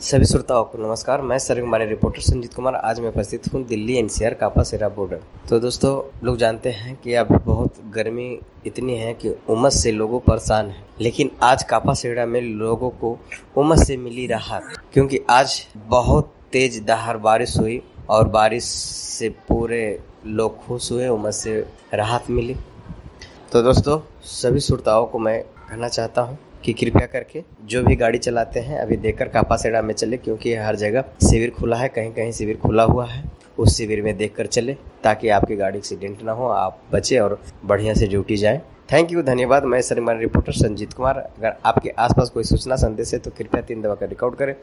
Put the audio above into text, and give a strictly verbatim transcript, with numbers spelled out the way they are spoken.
सभी श्रोताओं को नमस्कार। मैं सर्वमान्य रिपोर्टर संजीत कुमार आज मैं उपस्थित हूँ दिल्ली एनसीआर कापासेरा बॉर्डर। तो दोस्तों, लोग जानते हैं कि अब बहुत गर्मी इतनी है कि उमस से लोगों परेशान हैं, लेकिन आज कापासेरा में लोगों को उमस से मिली राहत, क्योंकि आज बहुत तेज दहाड़ बारिश हुई और बारिश से पूरे लोग खुश हुए, उमस से राहत मिली। तो दोस्तों, सभी श्रोताओं को मैं कहना चाहता हूँ कि कृपया करके जो भी गाड़ी चलाते हैं अभी देखकर कापासेरा में चले, क्योंकि हर जगह शिविर खुला है, कहीं कहीं शिविर खुला हुआ है। उस शिविर में देखकर चले ताकि आपकी गाड़ी एक्सीडेंट ना हो, आप बचे और बढ़िया से ड्यूटी जाएं। थैंक यू, धन्यवाद। मैं सर्वमान्य रिपोर्टर संजीत कुमार। अगर आपके आसपास कोई सूचना संदेश है तो कृपया तीन दबा कर रिकॉर्ड करें।